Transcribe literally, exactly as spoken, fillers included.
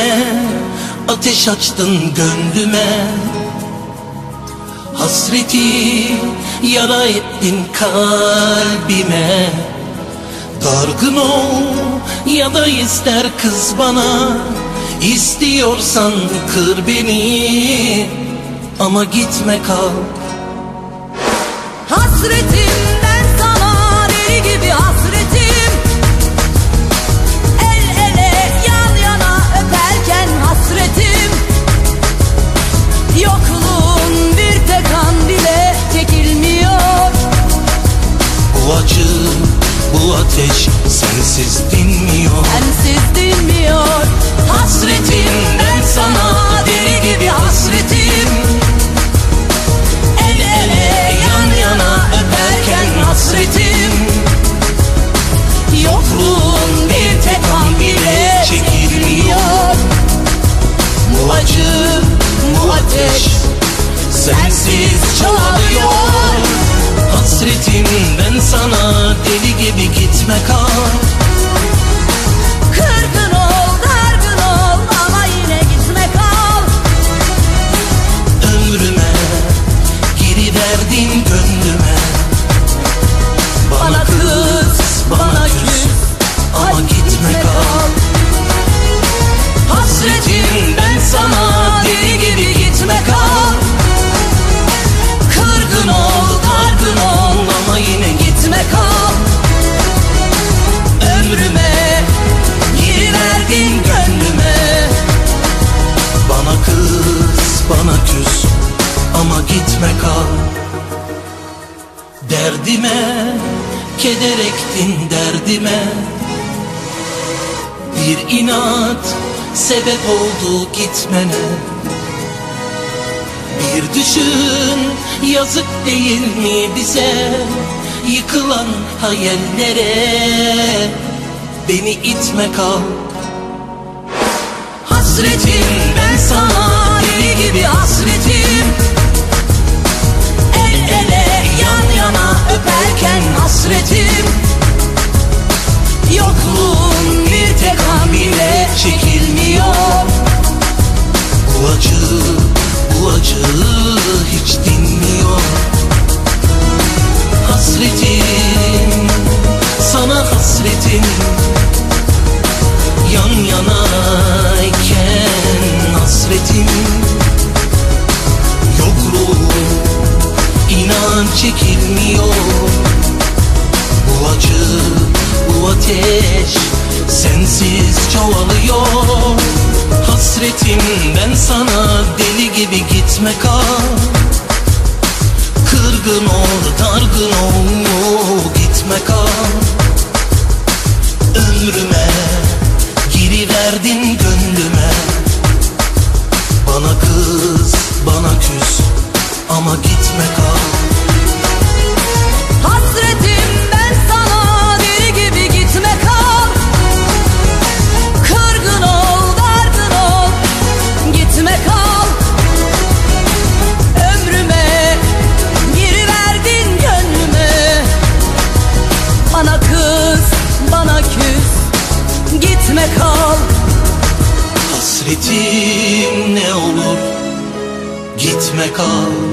Ömrüme ateş açtın gönlüme. Hasreti yara ettin kalbime. Dargın ol ya da ister kız bana, İstiyorsan kır beni ama gitme kal. Hasretimden sana deli gibi hasretim, el ele yan yana öperken hasretim. Yokluğun bir tek an bile çekilmiyor. Bu acı, bu ateş sensiz dinmiyor. Sensiz dinmiyor. Hasretimden sana deli gibi hasretim, el ele yan yana öperken hasretim. Yokluğun bir tek an bile çekilmiyor. Bu acı, bu ateş sensiz çoğalıyor. Hasretimden sana deli gibi gitme kal. Kırgın ol, dargın ol ama yine gitme kal. Ömrüme giriverdin gönlüme. Bana kız, bana küs ama gitme kal. Hasretimden sana deli gibi gitme kal. Kırgın ol, dargın ol ama yine gitme kal. Ömrüme giriverdin gönlüme. Bana kız, bana küs ama gitme kal. Derdime keder ektin derdime. Bir inat sebep oldu gitmene. Bir düşün, yazık değil mi bize, yıkılan hayallere. Beni itme kal. Hasretimden sana deli gibi hasretim, el ele yan yana öperken hasretim. Yokluğun bir tek an bile çekilmiyor. Bu acı, bu acı hiç dinmiyor. Hasretim, sana hasretim, yan yanayken hasretim. Yokluğum inan çekilmiyor. Bu acı, bu ateş sensiz çoğalıyor. Hasretimden sana deli gibi gitme kal. Kırgın ol, dargın ol, gitme kal. Ömrüme giriverdin gönlüme. Bana kız, bana küs ama gitme kal. Hasretimden sana deli gibi gitme kal. Kırgın ol, dargın ol, gitme kal. Ömrüme giriverdin gönlüme. Bana kız, bana küs, gitme kal. Hasretim ne olur gitme kal.